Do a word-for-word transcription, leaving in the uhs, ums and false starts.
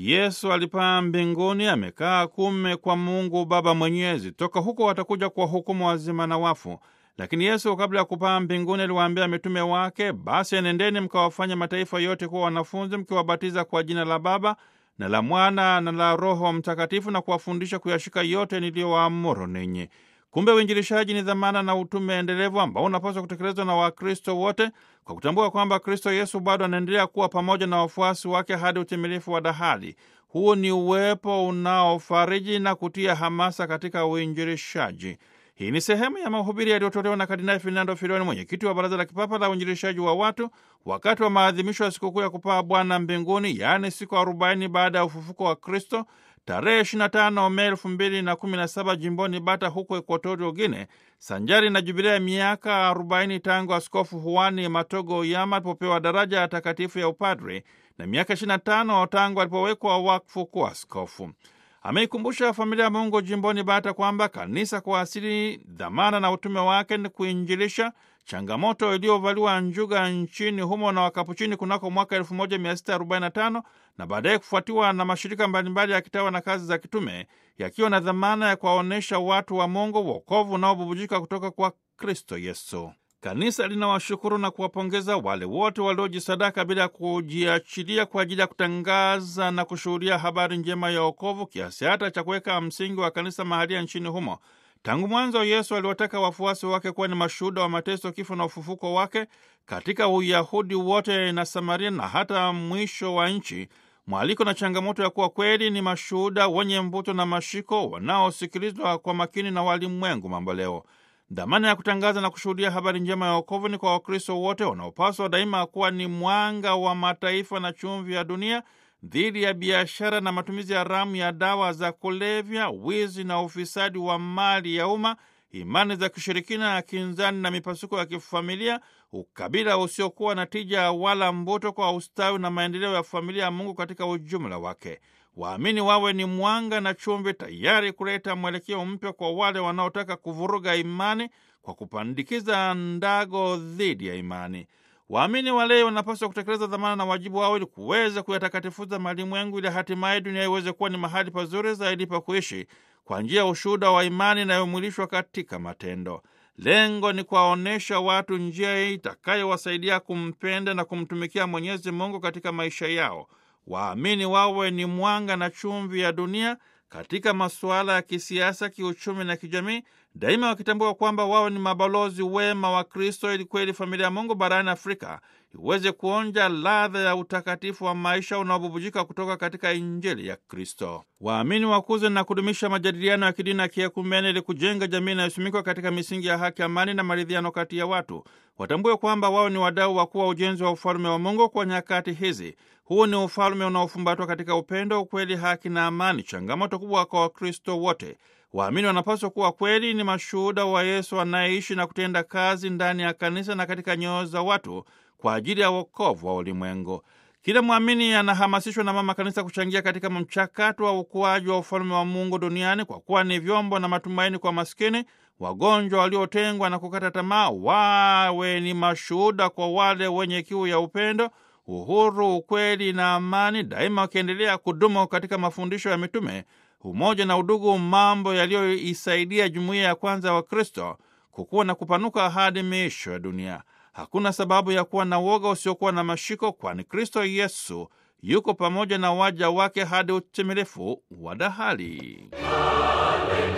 Yesu alipaa mbinguni, amekaa kuume kwa Mungu Baba Mwenyezi. Toka huko atakuja kwa hukumu wazima na wafu. Lakini Yesu kabla ya kupaa mbinguni aliwaambia mitume wake, basi enendeni mkawafanye mataifa yote kuwa wanafunzi, mkiwabatiza kwa jina la Baba na la Mwana na la Roho Mtakatifu, na kuwafundisha kuyashika yote niliyowaamuru ninyi. Kumbe uinjilishaji ni dhamana na utume endelevu ambao unapaswa kutekelezwa na Wakristo wote, kwa kutambua kwamba Kristo Yesu bado anaendelea kuwa pamoja na wafuasi wake hadi utimilifu wa dahali. Huu ni uwepo unaofariji na kutia hamasa katika uinjilishaji. Hii ni sehemu ya mahubiri yaliyotolewa na Kardinali Fernando Filoni, mwenyekiti wa Baraza la Kipapa la Uinjilishaji wa Watu, wakati wa maadhimisho ya sikukuu ya kupaa Bwana mbinguni, yaani siku arobaini baada ya ufufuko wa Kristo, tarehe ishirini na tano Mei elfu mbili na kumi na saba jimboni Bata huko Ekuatorio Gine, sanjari na jubilea ya miaka arobaini tangu Askofu Juani Matogo Yama alipopewa daraja ya takatifu ya upadre na miaka ishirini na tano tangu alipowekwa wakfu kuwa askofu. Ameikumbusha familia ya Mungu jimboni Bata kwamba kanisa kwa asili, dhamana na utume wake ni kuinjilisha, changamoto iliyovaliwa njuga nchini humo na Wakapuchini kunako mwaka elfu moja mia sita arobaini na tano na baadaye kufuatiwa na mashirika mbalimbali ya kitawa na kazi za kitume, yakiwa na dhamana ya kuwaonyesha watu wa Mungu wokovu unaobubujika kutoka kwa Kristo Yesu. Kanisa linawashukuru na kuwapongeza wale wote waliojisadaka bila ya kujiachilia kwa ajili ya kutangaza na kushuhudia habari njema ya wokovu, kiasi hata cha kuweka msingi wa kanisa mahalia nchini humo. Tangu mwanzo Yesu aliwataka wafuasi wake kuwa ni mashuhuda wa mateso, kifo na ufufuko wake katika Uyahudi wote na Samaria na hata mwisho wa nchi. Mwaliko na changamoto ya kuwa kweli ni mashuhuda wenye mvuto na mashiko, wanaosikilizwa kwa makini na walimwengu mambo leo. Dhamana ya kutangaza na kushuhudia habari njema ya wokovu ni kwa Wakristo wote wanaopaswa daima kuwa ni mwanga wa mataifa na chumvi ya dunia dhidi ya biashara na matumizi haramu ya dawa za kulevya, wizi na ufisadi wa mali ya umma, imani za kishirikina ya kinzani na mipasuko ya kifamilia, ukabila usiokuwa na tija wala mvuto kwa ustawi na maendeleo ya familia ya Mungu katika ujumla wake. Waamini wawe ni mwanga na chumvi, tayari kuleta mwelekeo mpya kwa wale wanaotaka kuvuruga imani kwa kupandikiza ndago dhidi ya imani. Waamini wale wanapaswa kutekeleza dhamana na wajibu wao ili kuweza kuyatakatifuza malimwengu, ili hatimaye dunia iweze kuwa ni mahali pazuri zaidi pa kuishi kwa njia ya ushuhuda wa imani inayomwilishwa katika matendo. Lengo ni kuwaonesha watu njia itakayowasaidia kumpenda na kumtumikia Mwenyezi Mungu katika maisha yao. Waamini wawe ni mwanga na chumvi ya dunia katika masuala ya kisiasa, kiuchumi na kijamii, daima wakitambua kwamba wao ni mabalozi wema wa Kristo, ili kweli familia ya Mungu barani Afrika iweze kuonja ladha ya utakatifu wa maisha unaobubujika kutoka katika Injili ya Kristo. Waamini wakuze na kudumisha majadiliano ya kidini na kiekumene ili kujenga jamii inayosimikwa katika misingi ya haki, amani na maridhiano kati ya watu. Watambue kwamba wao ni wadau wakuu wa ujenzi wa ufalme wa Mungu kwa nyakati hizi. Huu ni ufalme unaofumbatwa katika upendo, ukweli, haki na amani, changamoto kubwa kwa Wakristo wote. Waamini wanapaswa kuwa kweli ni mashuhuda wa Yesu anayeishi na kutenda kazi ndani ya kanisa na katika nyoyo za watu kwa ajili ya wokovu wa ulimwengu. Kila mwamini anahamasishwa na Mama Kanisa kuchangia katika mchakato wa ukuaji wa ufalme wa Mungu duniani kwa kuwa ni vyombo na matumaini kwa maskini, wagonjwa, waliotengwa na kukata tamaa. Wawe ni mashuhuda kwa wale wenye kiu ya upendo, uhuru, ukweli na amani, daima wakiendelea kudumu katika mafundisho ya mitume, umoja na udugu, mambo yaliyoisaidia jumuiya ya kwanza wa Kristo kukua na kupanuka hadi miisho ya dunia. Hakuna sababu ya kuwa na woga usiokuwa na mashiko, kwani Kristo Yesu yuko pamoja na waja wake hadi utimilifu wa dahali. Hallelujah.